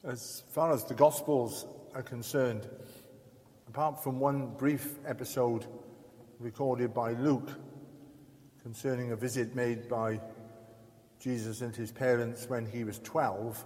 As far as the Gospels are concerned, apart from one brief episode recorded by Luke concerning a visit made by Jesus and his parents when he was 12,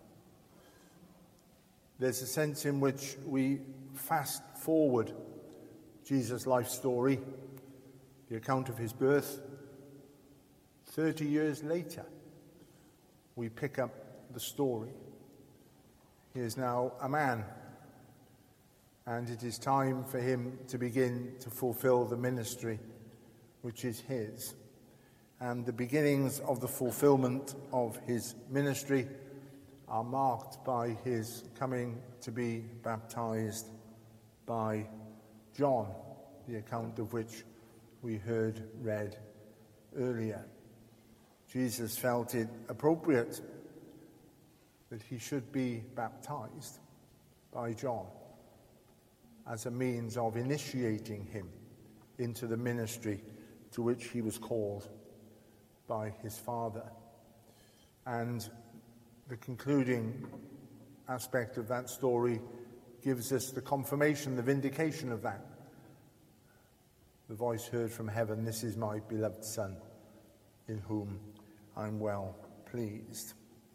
there's a sense in which we fast forward Jesus' life story, the account of his birth. 30 years later, we pick up the story. He is now a man, and it is time for him to begin to fulfill the ministry which is his. And the beginnings of the fulfillment of his ministry are marked by his coming to be baptized by John, the account of which we heard read earlier. Jesus felt it appropriate that he should be baptized by John as a means of initiating him into the ministry to which he was called by his Father. And the concluding aspect of that story gives us the confirmation, the vindication of that. The voice heard from heaven, "This is my beloved Son, in whom I'm well pleased."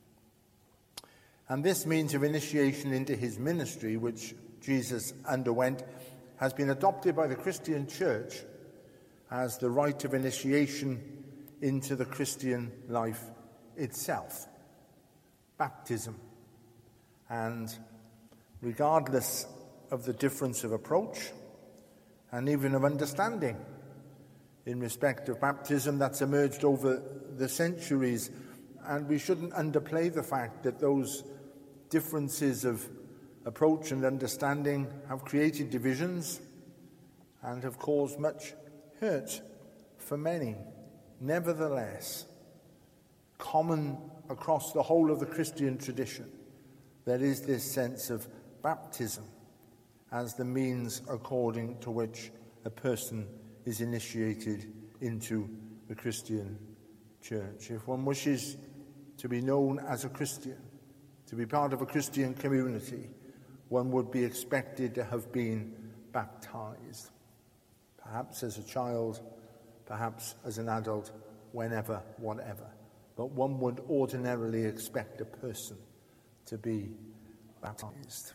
And this means of initiation into his ministry, which Jesus underwent, has been adopted by the Christian Church as the rite of initiation into the Christian life itself, baptism. And regardless of the difference of approach and even of understanding in respect of baptism that's emerged over the centuries, and we shouldn't underplay the fact that those differences of approach and understanding have created divisions and have caused much hurt for many. Nevertheless, common across the whole of the Christian tradition, there is this sense of baptism as the means according to which a person is initiated into the Christian church. If one wishes to be known as a Christian, to be part of a Christian community, one would be expected to have been baptized, perhaps as a child, perhaps as an adult, whenever, whatever. But one would ordinarily expect a person to be baptized.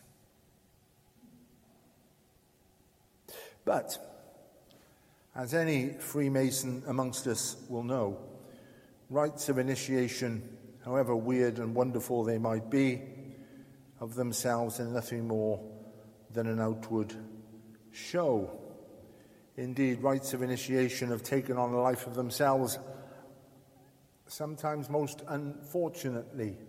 But, as any Freemason amongst us will know, rites of initiation, however weird and wonderful they might be, of themselves are nothing more than an outward show. Indeed, rites of initiation have taken on a life of themselves, sometimes most unfortunately.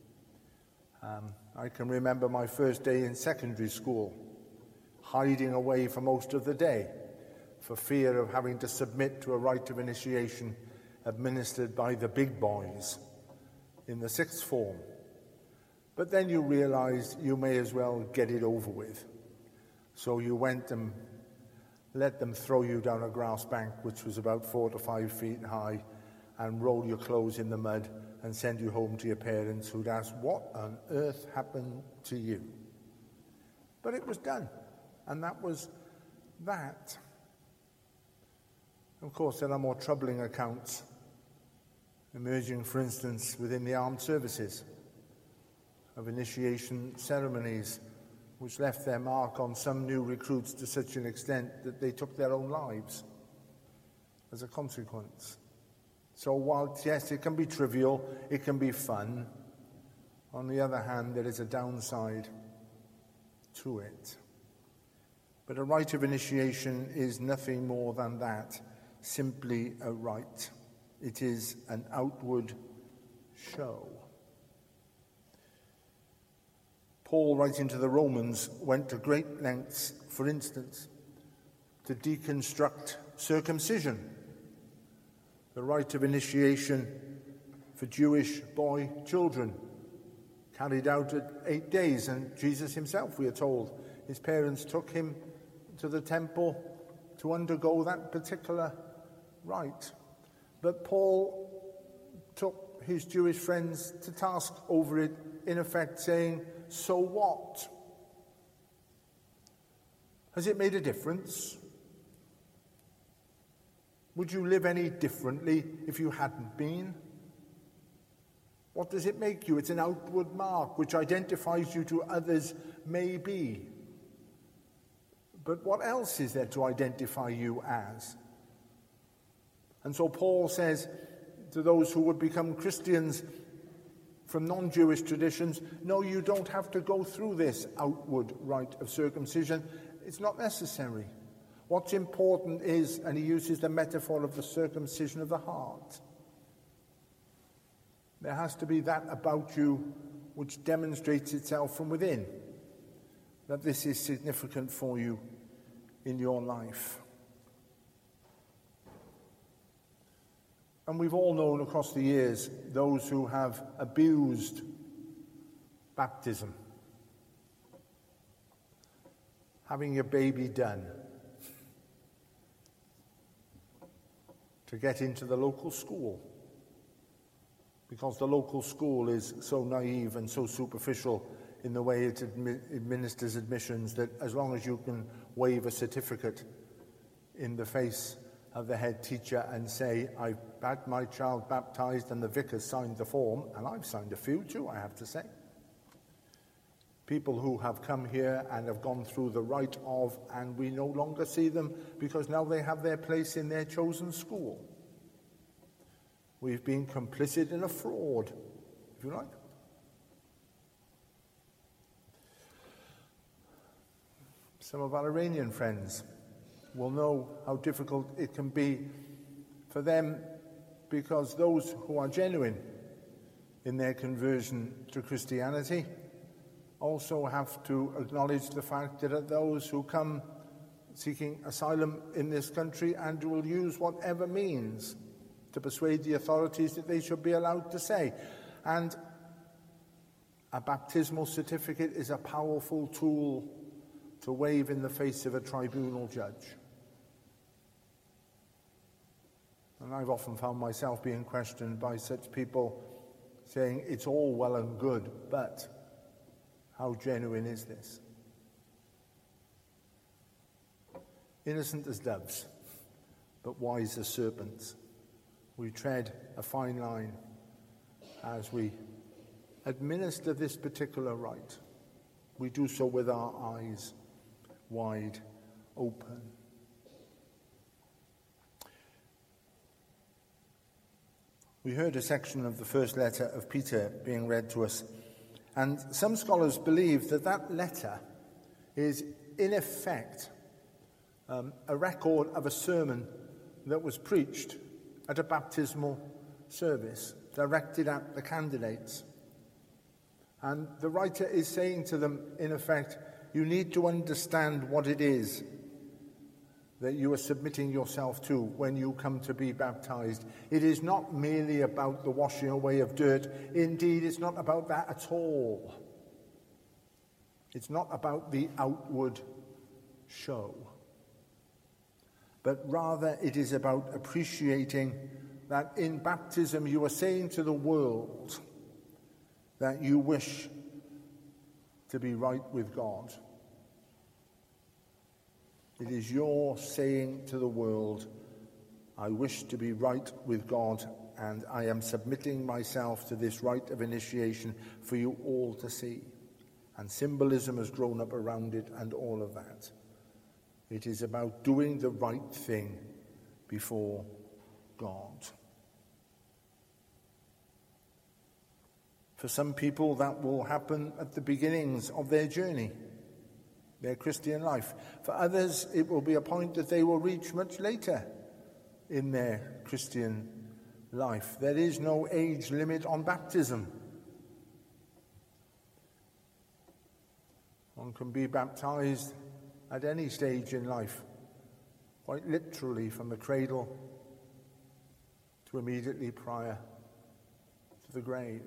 I can remember my first day in secondary school, hiding away for most of the day for fear of having to submit to a rite of initiation administered by the big boys in the sixth form. But then you realized you may as well get it over with. So you went and let them throw you down a grass bank, which was about 4 to 5 feet high, and roll your clothes in the mud and send you home to your parents, who'd ask, "What on earth happened to you?" But it was done, and that was that. Of course, there are more troubling accounts emerging, for instance, within the armed services, of initiation ceremonies which left their mark on some new recruits to such an extent that they took their own lives as a consequence. So while, yes, it can be trivial, it can be fun, on the other hand, there is a downside to it. But a rite of initiation is nothing more than that, simply a rite. It is an outward show. Paul, writing to the Romans, went to great lengths, for instance, to deconstruct circumcision, the rite of initiation for Jewish boy children, carried out at 8 days. And Jesus himself, we are told, his parents took him to the temple to undergo that particular rite. But Paul took his Jewish friends to task over it, in effect saying, so what? Has it made a difference? Would you live any differently if you hadn't been? What does it make you? It's an outward mark which identifies you to others, maybe. But what else is there to identify you as? And so Paul says to those who would become Christians from non-Jewish traditions, no, you don't have to go through this outward rite of circumcision. It's not necessary. What's important is, and he uses the metaphor of the circumcision of the heart. There has to be that about you which demonstrates itself from within, that this is significant for you in your life. And we've all known across the years those who have abused baptism. Having your baby done to get into the local school, because the local school is so naive and so superficial in the way it administers admissions that as long as you can wave a certificate in the face of the head teacher and say, I've had my child baptized and the vicar signed the form, and I've signed a few too, I have to say. People who have come here and have gone through the rite of, and we no longer see them because now they have their place in their chosen school. We've been complicit in a fraud, if you like. Some of our Iranian friends will know how difficult it can be for them, because those who are genuine in their conversion to Christianity also have to acknowledge the fact that those who come seeking asylum in this country and will use whatever means to persuade the authorities that they should be allowed to say. And a baptismal certificate is a powerful tool to wave in the face of a tribunal judge. And I've often found myself being questioned by such people saying, it's all well and good, but how genuine is this? Innocent as doves, but wise as serpents. We tread a fine line as we administer this particular rite. We do so with our eyes wide open. We heard a section of the first letter of Peter being read to us, and some scholars believe that that letter is, in effect, a record of a sermon that was preached at a baptismal service directed at the candidates. And the writer is saying to them, in effect, you need to understand what it is that you are submitting yourself to when you come to be baptized. It is not merely about the washing away of dirt. Indeed, it's not about that at all. It's not about the outward show. But rather it is about appreciating that in baptism you are saying to the world that you wish to be right with God. It is your saying to the world, I wish to be right with God, and I am submitting myself to this rite of initiation for you all to see. And symbolism has grown up around it and all of that. It is about doing the right thing before God. For some people, that will happen at the beginnings of their journey, their Christian life. For others, it will be a point that they will reach much later in their Christian life. There is no age limit on baptism. One can be baptized at any stage in life, quite literally from the cradle to immediately prior to the grave.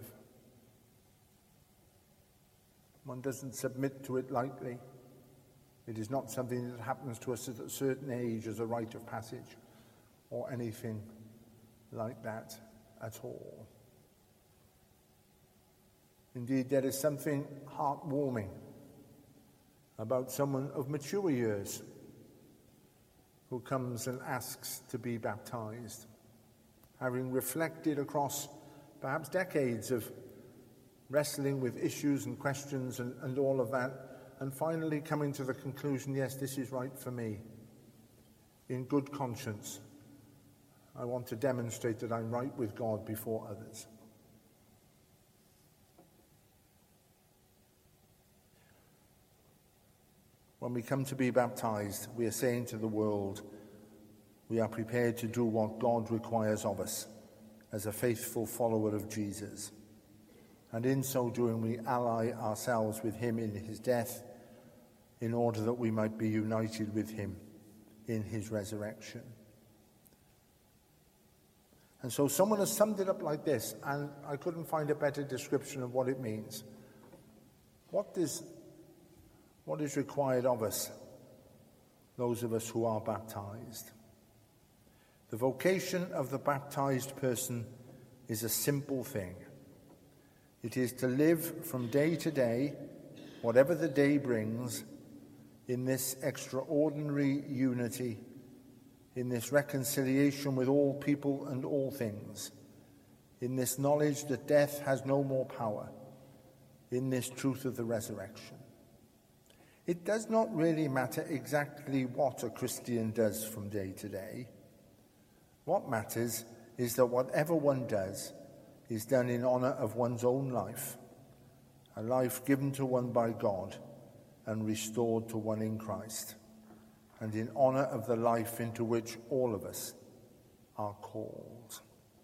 One doesn't submit to it lightly. It is not something that happens to us at a certain age as a rite of passage or anything like that at all. Indeed, there is something heartwarming about someone of mature years who comes and asks to be baptized, having reflected across perhaps decades of wrestling with issues and questions and all of that, and finally coming to the conclusion, yes, this is right for me. In good conscience, I want to demonstrate that I'm right with God before others. When we come to be baptized, we are saying to the world, we are prepared to do what God requires of us as a faithful follower of Jesus. And in so doing, we ally ourselves with him in his death in order that we might be united with him in his resurrection. And so someone has summed it up like this, and I couldn't find a better description of what it means. What is required of us, those of us who are baptized? The vocation of the baptized person is a simple thing. It is to live from day to day, whatever the day brings, in this extraordinary unity, in this reconciliation with all people and all things, in this knowledge that death has no more power, in this truth of the resurrection. It does not really matter exactly what a Christian does from day to day. What matters is that whatever one does is done in honor of one's own life, a life given to one by God and restored to one in Christ, and in honor of the life into which all of us are called.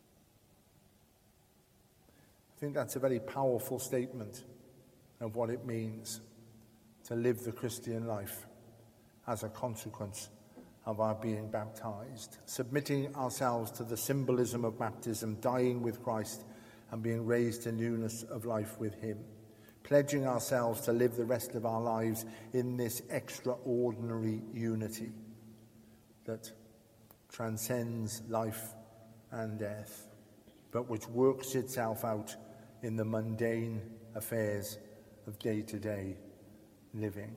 I think that's a very powerful statement of what it means to live the Christian life as a consequence of our being baptized, submitting ourselves to the symbolism of baptism, dying with Christ and being raised to newness of life with him, pledging ourselves to live the rest of our lives in this extraordinary unity that transcends life and death, but which works itself out in the mundane affairs of day-to-day living.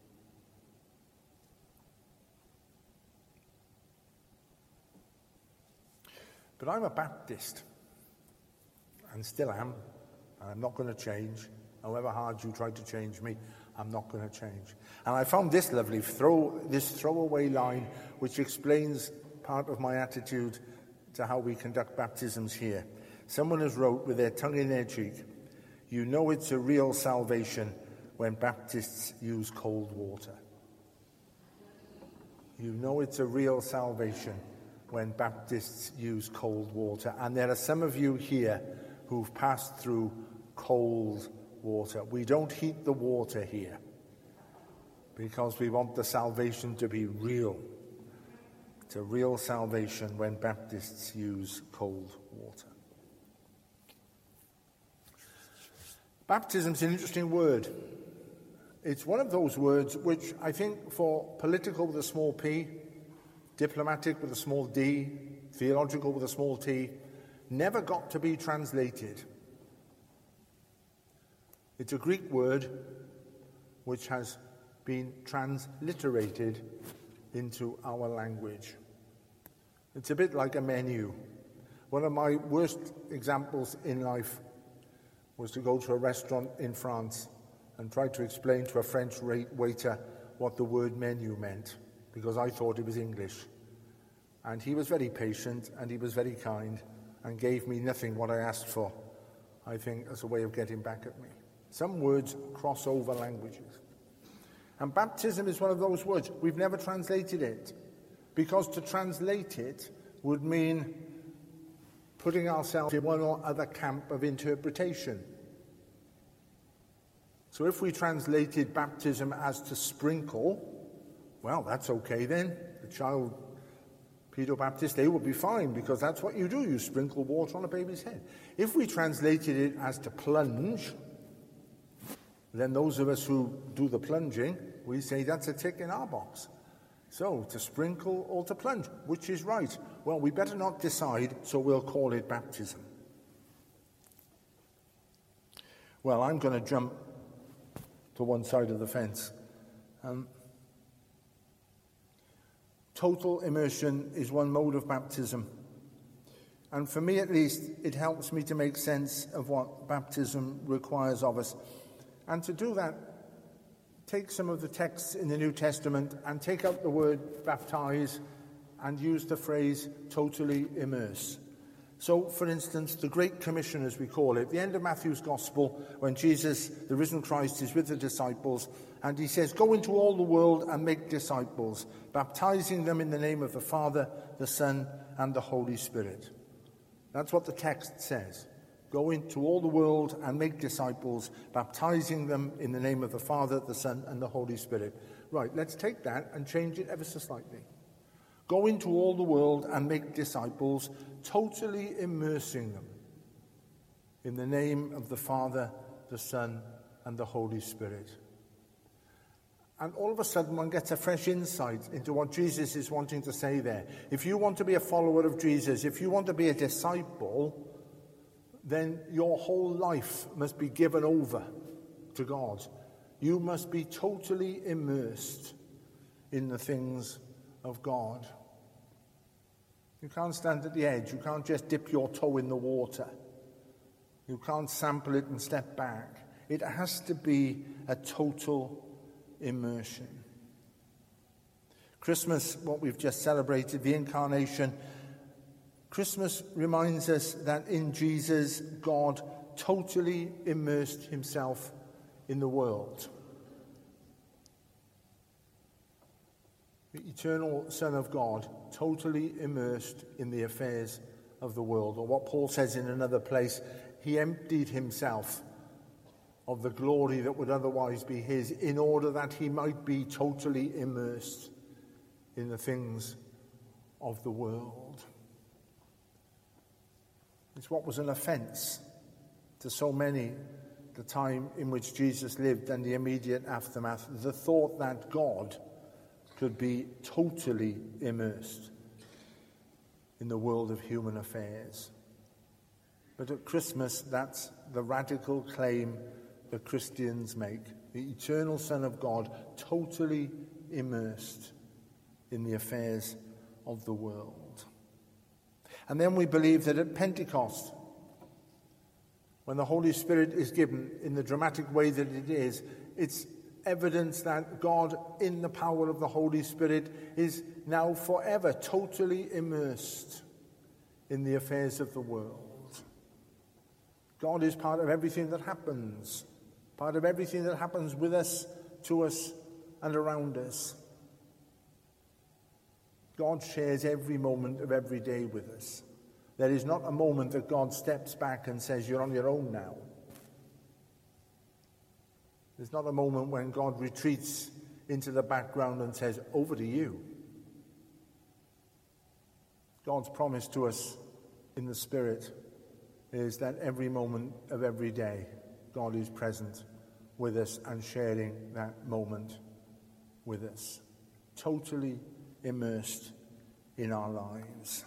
But I'm a Baptist, and still am, and I'm not going to change. However hard you try to change me, I'm not going to change. And I found this lovely, this throwaway line, which explains part of my attitude to how we conduct baptisms here. Someone has wrote with their tongue in their cheek, "You know it's a real salvation when Baptists use cold water." You know it's a real salvation when Baptists use cold water. And there are some of you here who've passed through cold water. We don't heat the water here because we want the salvation to be real. It's a real salvation when Baptists use cold water. Baptism is an interesting word. It's one of those words which I think for political with a small p, diplomatic with a small d, theological with a small t, never got to be translated. It's a Greek word which has been transliterated into our language. It's a bit like a menu. One of my worst examples in life was to go to a restaurant in France and try to explain to a French waiter what the word menu meant, because I thought it was English. And he was very patient and he was very kind and gave me nothing what I asked for, I think, as a way of getting back at me. Some words cross over languages. And baptism is one of those words. We've never translated it, because to translate it would mean putting ourselves in one or other camp of interpretation. So if we translated baptism as to sprinkle, well, that's okay then. The child Pedobaptist, they would be fine, because that's what you do. You sprinkle water on a baby's head. If we translated it as to plunge, then those of us who do the plunging, we say that's a tick in our box. So, to sprinkle or to plunge, which is right? Well, we better not decide, so we'll call it baptism. Well, I'm going to jump to one side of the fence. Total immersion is one mode of baptism. And for me, at least, it helps me to make sense of what baptism requires of us. And to do that, take some of the texts in the New Testament and take out the word baptize and use the phrase totally immerse. So, for instance, the Great Commission, as we call it, the end of Matthew's Gospel, when Jesus, the risen Christ, is with the disciples, and he says, "Go into all the world and make disciples, baptizing them in the name of the Father, the Son, and the Holy Spirit." That's what the text says. Go into all the world and make disciples, baptizing them in the name of the Father, the Son, and the Holy Spirit. Right, let's take that and change it ever so slightly. Go into all the world and make disciples, totally immersing them in the name of the Father, the Son, and the Holy Spirit. And all of a sudden one gets a fresh insight into what Jesus is wanting to say there. If you want to be a follower of Jesus, if you want to be a disciple, then your whole life must be given over to God. You must be totally immersed in the things of God. You can't stand at the edge. You can't just dip your toe in the water. You can't sample it and step back. It has to be a total immersion. Christmas, what we've just celebrated, the Incarnation. Christmas reminds us that in Jesus, God totally immersed himself in the world. The eternal Son of God, totally immersed in the affairs of the world. Or what Paul says in another place, he emptied himself of the glory that would otherwise be his in order that he might be totally immersed in the things of the world. It's what was an offense to so many the time in which Jesus lived and the immediate aftermath, the thought that God could be totally immersed in the world of human affairs. But at Christmas, that's the radical claim that Christians make. The eternal Son of God, totally immersed in the affairs of the world. And then we believe that at Pentecost, when the Holy Spirit is given in the dramatic way that it is, it's evidence that God, in the power of the Holy Spirit, is now forever totally immersed in the affairs of the world. God is part of everything that happens, part of everything that happens with us, to us, and around us. God shares every moment of every day with us. There is not a moment that God steps back and says, "You're on your own now." There's not a moment when God retreats into the background and says, "Over to you." God's promise to us in the Spirit is that every moment of every day, God is present with us and sharing that moment with us, totally immersed in our lives.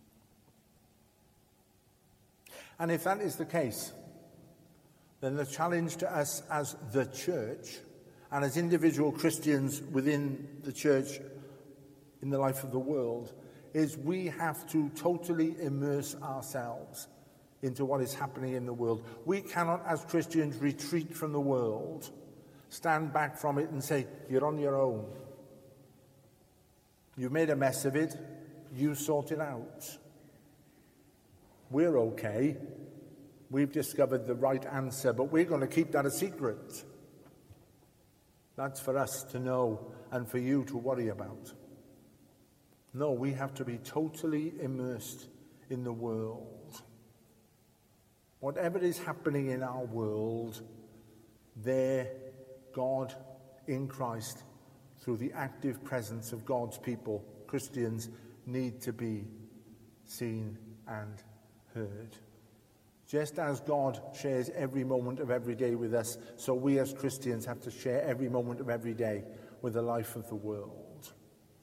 And if that is the case, then the challenge to us as the church and as individual Christians within the church in the life of the world is we have to totally immerse ourselves into what is happening in the world. We cannot, as Christians, retreat from the world, stand back from it and say, "You're on your own. You've made a mess of it. You sort it out. We're okay. We've discovered the right answer, but we're going to keep that a secret." That's for us to know and for you to worry about. No, we have to be totally immersed in the world. Whatever is happening in our world, there, God in Christ, through the active presence of God's people, Christians, need to be seen and heard. Just as God shares every moment of every day with us, so we as Christians have to share every moment of every day with the life of the world.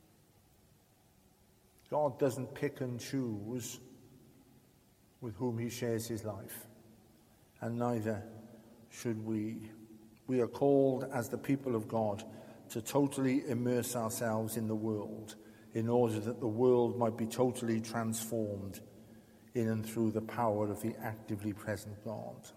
God doesn't pick and choose with whom he shares his life, and neither should we. We are called as the people of God to totally immerse ourselves in the world in order that the world might be totally transformed in and through the power of the actively present God.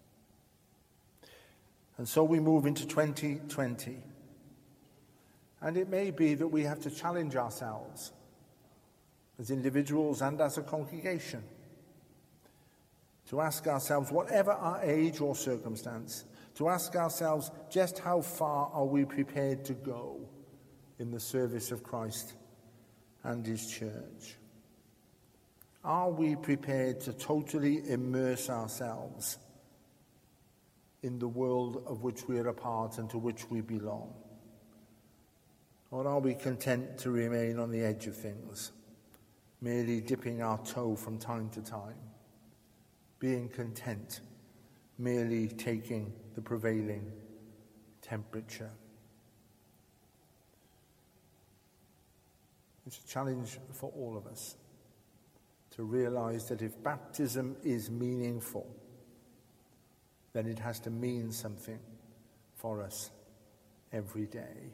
And so we move into 2020. And it may be that we have to challenge ourselves as individuals and as a congregation to ask ourselves, whatever our age or circumstance, to ask ourselves just how far are we prepared to go in the service of Christ and his church? Are we prepared to totally immerse ourselves in the world of which we are a part and to which we belong? Or are we content to remain on the edge of things, merely dipping our toe from time to time, being content, merely taking the prevailing temperature? It's a challenge for all of us to realize that if baptism is meaningful, then it has to mean something for us every day.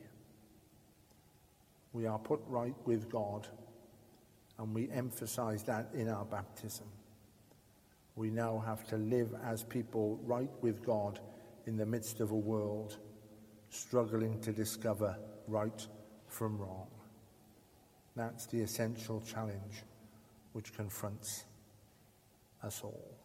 We are put right with God, and we emphasize that in our baptism. We now have to live as people right with God in the midst of a world struggling to discover right from wrong. That's the essential challenge which confronts us all.